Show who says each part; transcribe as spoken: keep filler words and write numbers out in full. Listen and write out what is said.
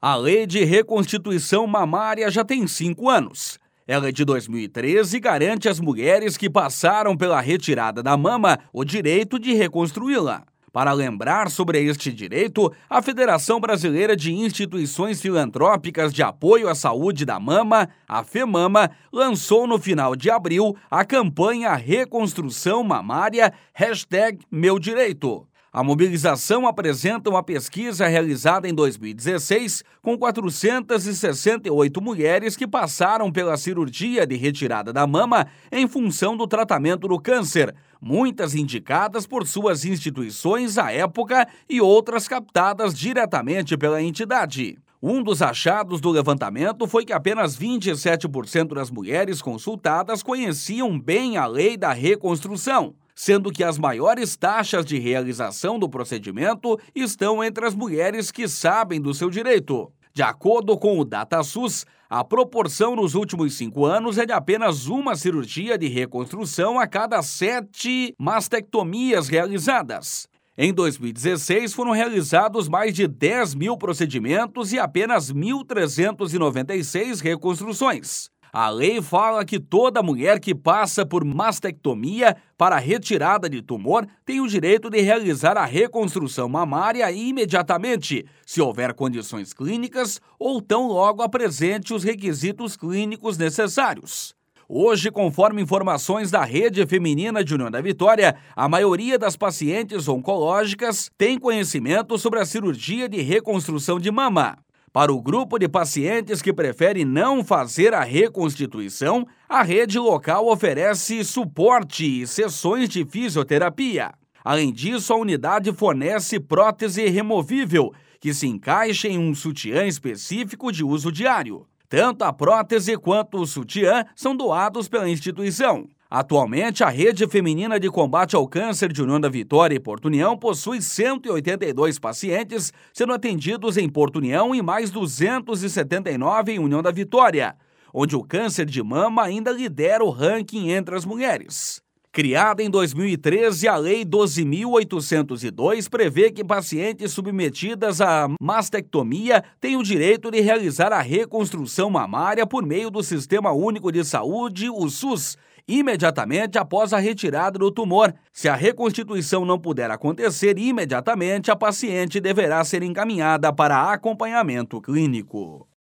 Speaker 1: A Lei de Reconstituição Mamária já tem cinco anos. Ela é de dois mil e treze e garante às mulheres que passaram pela retirada da mama o direito de reconstruí-la. Para lembrar sobre este direito, a Federação Brasileira de Instituições Filantrópicas de Apoio à Saúde da Mama, a FEMAMA, lançou no final de abril a campanha Reconstrução Mamária, hashtag Meu Direito. A mobilização apresenta uma pesquisa realizada em dois mil e dezesseis com quatrocentas e sessenta e oito mulheres que passaram pela cirurgia de retirada da mama em função do tratamento do câncer, muitas indicadas por suas instituições à época e outras captadas diretamente pela entidade. Um dos achados do levantamento foi que apenas vinte e sete por cento das mulheres consultadas conheciam bem a lei da reconstrução, sendo que as maiores taxas de realização do procedimento estão entre as mulheres que sabem do seu direito. De acordo com o DataSUS, a proporção nos últimos cinco anos é de apenas uma cirurgia de reconstrução a cada sete mastectomias realizadas. Em dois mil e dezesseis, foram realizados mais de dez mil procedimentos e apenas mil trezentas e noventa e seis reconstruções. A lei fala que toda mulher que passa por mastectomia para retirada de tumor tem o direito de realizar a reconstrução mamária imediatamente, se houver condições clínicas ou tão logo apresente os requisitos clínicos necessários. Hoje, conforme informações da Rede Feminina de União da Vitória, a maioria das pacientes oncológicas tem conhecimento sobre a cirurgia de reconstrução de mama. Para o grupo de pacientes que prefere não fazer a reconstituição, a rede local oferece suporte e sessões de fisioterapia. Além disso, a unidade fornece prótese removível, que se encaixa em um sutiã específico de uso diário. Tanto a prótese quanto o sutiã são doados pela instituição. Atualmente, a Rede Feminina de Combate ao Câncer de União da Vitória e Porto União possui cento e oitenta e dois pacientes sendo atendidos em Porto União e mais duzentos e setenta e nove em União da Vitória, onde o câncer de mama ainda lidera o ranking entre as mulheres. Criada em dois mil e treze, a Lei doze mil oitocentos e dois prevê que pacientes submetidas à mastectomia têm o direito de realizar a reconstrução mamária por meio do Sistema Único de Saúde, o SUS, imediatamente após a retirada do tumor. Se a reconstituição não puder acontecer imediatamente, a paciente deverá ser encaminhada para acompanhamento clínico.